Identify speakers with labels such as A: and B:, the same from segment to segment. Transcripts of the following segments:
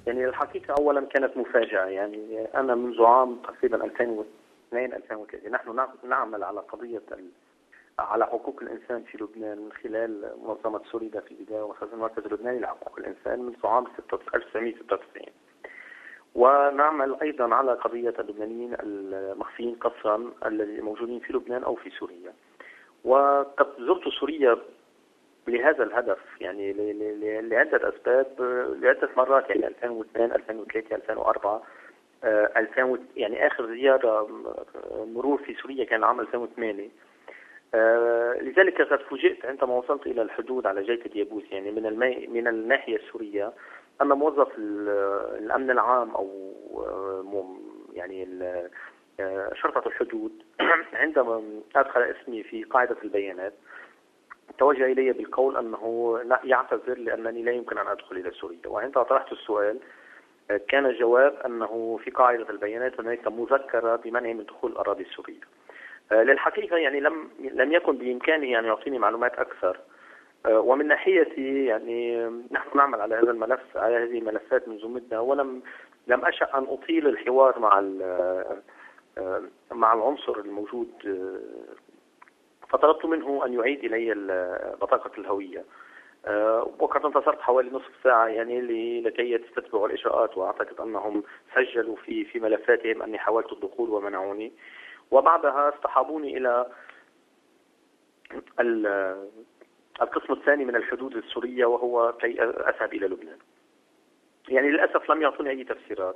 A: يعني الحقيقة أولا كانت مفاجأة. يعني أنا منذ عام تقريبا 2002 2003 نحن نعمل على قضية على حقوق الإنسان في لبنان من خلال منظمة سوريدا في البداية ومخزن المركز اللبناني لحقوق الإنسان منذ عام 1996. ونعمل أيضا على قضية اللبنانيين المخفيين قسرا الذين موجودين في لبنان أو في سوريا. وقد زرت سوريا لهذا الهدف، يعني لعدة أسباب، لعدة مرات، يعني 2002 2003 2004 يعني آخر زيارة مرور في سوريا كان عام 2008. لذلك قد فوجئت عندما وصلت إلى الحدود على جيت ديابوس، يعني من الناحية السورية، أن موظف الأمن العام أو يعني شرطة الحدود عندما أدخل اسمي في قاعدة البيانات توجه إلي بالقول أنه يعتذر لأنني لا يمكن أن أدخل إلى سوريا. وعندما طرحت السؤال كان الجواب أنه في قاعدة البيانات هناك مذكرة بمنع من دخول الأراضي السورية. للحقيقة يعني لم يكن بإمكاني أن يعطيني معلومات أكثر. ومن ناحيتي يعني نحن نعمل على هذا الملف، على هذه الملفات منذ مدة، لم أشأ أن أطيل الحوار مع العنصر الموجود. فطلبت منه أن يعيد إلي بطاقة الهوية، وقد انتظرت حوالي نصف ساعة يعني لكي يستتبعوا الإجراءات، وأعتقد أنهم سجلوا في ملفاتهم أني حاولت الدخول ومنعوني. وبعدها اصطحبوني إلى القسم الثاني من الحدود السورية، وهو كي أذهب إلى لبنان. يعني للأسف لم يعطوني أي تفسيرات،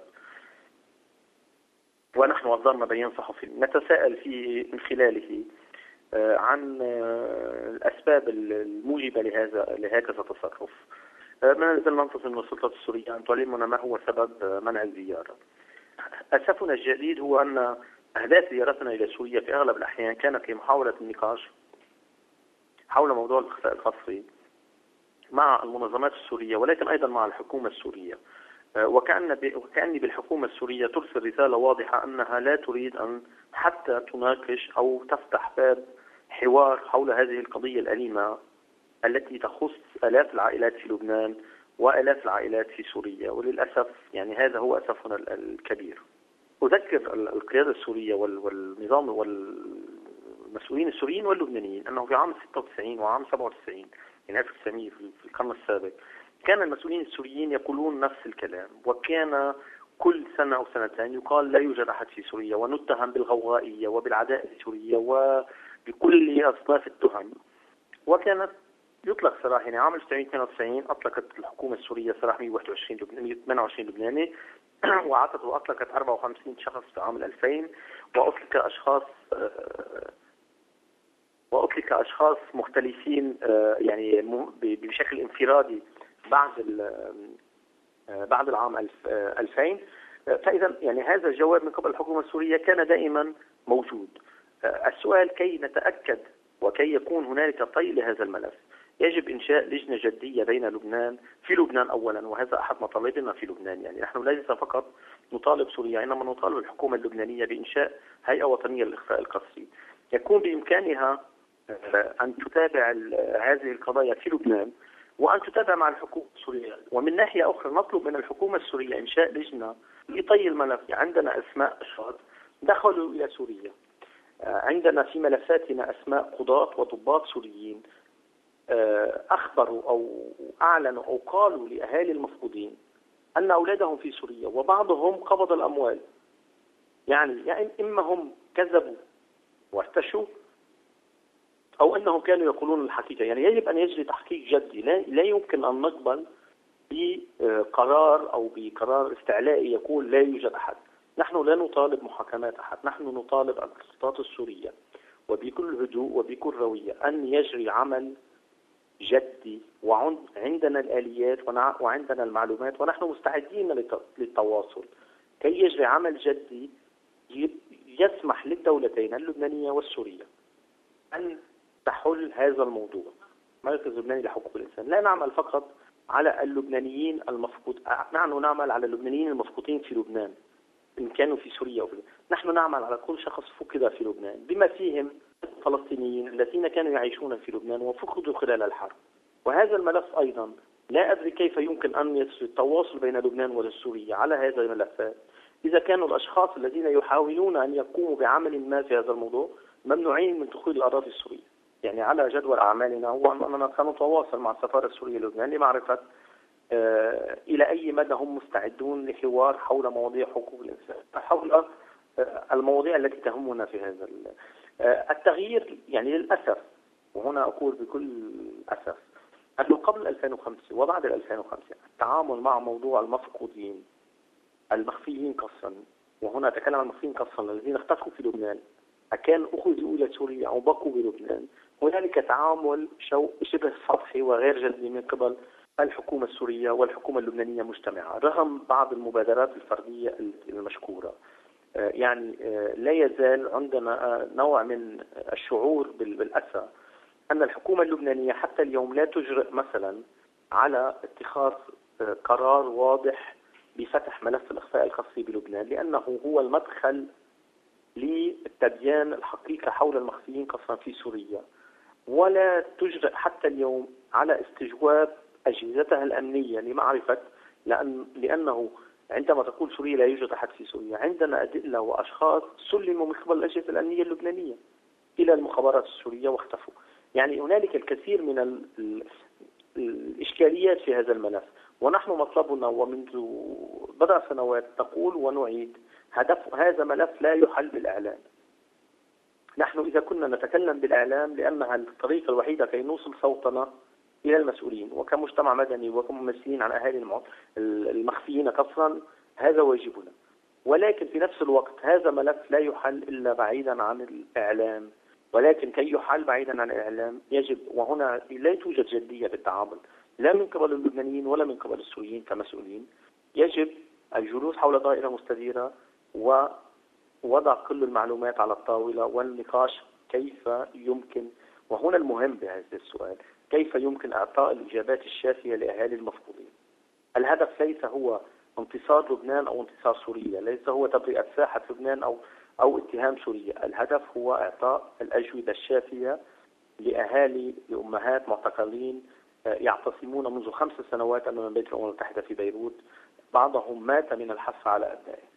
A: ونحن أصدرنا بيان صحفي نتساءل فيه من خلاله عن الأسباب الموجبة لهكذا تصرف. ما نزلنا ننتظر من السلطات السورية أن تعلمنا ما هو سبب منع الزيارة. أسفنا الجديد هو أن أهداف زيارتنا إلى سوريا في أغلب الأحيان كانت لمحاولة النقاش حول موضوع الإخفاء القسري مع المنظمات السورية، ولكن أيضا مع الحكومة السورية. وكأني بالحكومة السورية ترسل رسالة واضحة أنها لا تريد أن حتى تناقش أو تفتح باب حوار حول هذه القضية الأليمة التي تخص آلاف العائلات في لبنان وآلاف العائلات في سوريا. وللأسف يعني هذا هو أسفنا الكبير. أذكر القيادة السورية والنظام والمسؤولين السوريين واللبنانيين أنه في عام 96 وعام 97 يعني 1900 في القرن السابق كان المسؤولين السوريين يقولون نفس الكلام، وكان كل سنة أو سنتين يقال لا يوجد أحد في سوريا، ونتهم بالغوغائية وبالعداء السورية وبكل أصناف التهم. وكانت يطلق سراح، يعني عام 1992 أطلقت الحكومة السورية سراح 128 لبناني وأطلقت 54 شخص في عام 2000، وأطلق أشخاص مختلفين يعني بشكل انفرادي بعد العام 2000. فإذا يعني هذا الجواب من قبل الحكومة السورية كان دائما موجود. السؤال كي نتأكد وكي يكون هنالك طي لهذا الملف يجب إنشاء لجنة جدية في لبنان أولا، وهذا أحد مطالبنا في لبنان. يعني نحن ليس فقط نطالب سوريا، إنما نطالب الحكومة اللبنانية بإنشاء هيئة وطنية للإخفاء القسري يكون بإمكانها أن تتابع هذه القضايا في لبنان وأن تتابع مع الحكومة السورية. ومن ناحية أخرى نطلب من الحكومة السورية إنشاء لجنة لطي الملف. عندنا أسماء أشخاص دخلوا إلى سوريا، عندنا في ملفاتنا أسماء قضاة وضباط سوريين أخبروا أو أعلنوا أو قالوا لأهالي المفقودين أن أولادهم في سوريا، وبعضهم قبض الأموال. يعني إما هم كذبوا وارتشوا أو أنهم كانوا يقولون الحقيقة. يعني يجب أن يجري تحقيق جدي. لا يمكن أن نقبل بقرار أو بقرار استعلائي يقول لا يوجد أحد. نحن لا نطالب محاكمات أحد، نحن نطالب السلطات السورية وبكل هدوء وبكل روية أن يجري عمل جدي، وعندنا الآليات وعندنا المعلومات، ونحن مستعدين للتواصل كي يجري عمل جدي يسمح للدولتين اللبنانية والسورية أن تحل هذا الموضوع. المركز اللبناني لحقوق الإنسان لا نعمل فقط على اللبنانيين نحن نعمل على اللبنانيين المفقودين في لبنان إن كانوا في سوريا نحن نعمل على كل شخص فقد في لبنان، بما فيهم الفلسطينيين الذين كانوا يعيشون في لبنان وفقدوا خلال الحرب. وهذا الملف أيضا لا أدري كيف يمكن أن يصير التواصل بين لبنان وسوريا على هذه الملفات إذا كانوا الأشخاص الذين يحاولون أن يقوموا بعمل ما في هذا الموضوع ممنوعين من دخول الأراضي السورية. يعني على جدول أعمالنا هو أننا سنتواصل مع السفارة السورية للبنان لمعرفة إلى أي مدى هم مستعدون لحوار حول مواضيع حقوق الإنسان، حول المواضيع التي تهمنا في هذا التغيير. يعني للأسف، وهنا أقول بكل أسف، أنه قبل 2005 وبعد 2005 التعامل مع موضوع المفقودين المخفيين قصا، وهنا أتكلم عن المخفيين قصا الذين اختفوا في لبنان، أكان أخذوا إلى سوريا أو بقوا بلبنان، هنالك تعامل شبه سطحي وغير جدي من قبل الحكومة السورية والحكومة اللبنانية مجتمعة، رغم بعض المبادرات الفردية المشكورة. يعني لا يزال عندنا نوع من الشعور بالأسى أن الحكومة اللبنانية حتى اليوم لا تجرئ مثلا على اتخاذ قرار واضح بفتح ملف الإخفاء الخاصي بلبنان، لأنه هو المدخل لتبيان الحقيقة حول المخفيين قصا في سوريا، ولا تجرئ حتى اليوم على استجواب أجهزتها الأمنية لمعرفة، لأنه عندما تقول سوريا لا يوجد أحد في سوريا، عندنا أدلة وأشخاص سلموا من قبل الأجهزة الأمنية اللبنانية إلى المخابرات السورية واختفوا. يعني هنالك الكثير من الإشكاليات في هذا الملف، ونحن مطلبنا ومنذ بضع سنوات نقول ونعيد هدف هذا ملف لا يحل بالإعلام. نحن إذا كنا نتكلم بالإعلام لأنها الطريقة الوحيدة كي نوصل صوتنا إلى المسؤولين وكمجتمع مدني وكممثلين عن أهالي المخفيين قصرا، هذا واجبنا. ولكن في نفس الوقت هذا ملف لا يحل إلا بعيدا عن الإعلام، ولكن كي يحل بعيدا عن الإعلام يجب، وهنا لا توجد جدية بالتعامل لا من قبل اللبنانيين ولا من قبل السوريين كمسؤولين، يجب الجلوس حول دائرة مستديرة ووضع كل المعلومات على الطاولة والنقاش كيف يمكن، وهنا المهم بهذا السؤال، كيف يمكن إعطاء الإجابات الشافية لأهالي المفقودين. الهدف ليس هو انتصار لبنان أو انتصار سوريا، ليس هو تبرئة ساحة لبنان أو اتهام سوريا، الهدف هو إعطاء الأجوبة الشافية لأهالي لأمهات معتقلين يعتصمون منذ 5 سنوات أمام بيت الأمم المتحدة في بيروت، بعضهم مات من الحث على أبنائه.